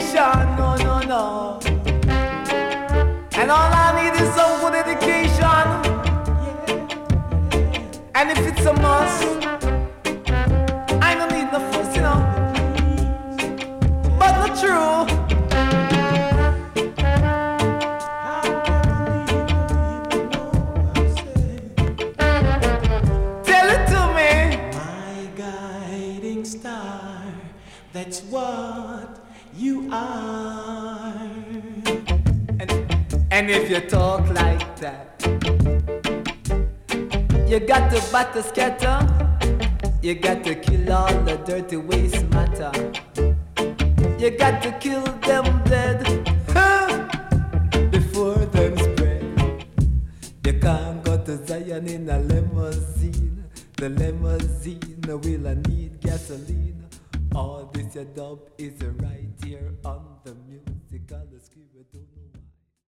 education, no, no, no. And all I need is some good education. And if it's a must, I don't need no fuss, you know. But not true. Tell it to me. My guiding star, that's what you are. And if you talk like that, you got to batter scatter. You got to kill all the dirty waste matter. You got to kill them dead before them spread. You can't go to Zion in a limousine. The limousine will need gasoline. All this your dub is right here on